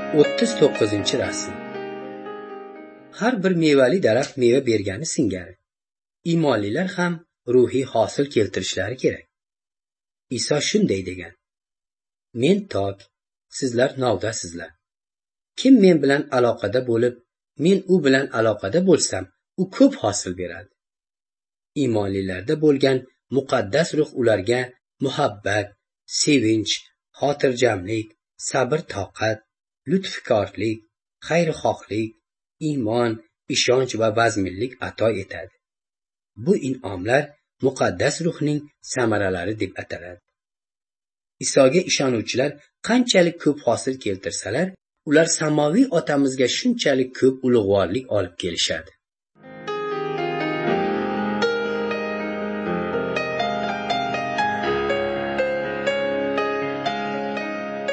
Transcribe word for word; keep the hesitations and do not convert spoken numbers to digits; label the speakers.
Speaker 1: o'ttiz to'qqizinchi rasm. Har bir mevali daraxt meva bergani singari iymonlilar ham ruhiy hosil keltirishlari kerak. Iso shunday degan: Men tok, sizlar novdasizlar. Kim men bilan aloqada bo'lib, men u bilan aloqada bo'lsam, u ko'p hosil beradi. Iymonlilarda bo'lgan muqaddas ruh ularga muhabbat, sevinch, xotirjamlik, sabr-toqat, lutfkorlik, xayrixohlik, iymon, ishonch va vazminlik ato etadi. Bu in'omlar muqaddas ruhning samaralari deb ataladi. Isoga ishonuvchilar qanchalik ko'p hosil keltirsalar, ular samoviy otamizga shunchalik ko'p ulug'vorlik olib kelishadi.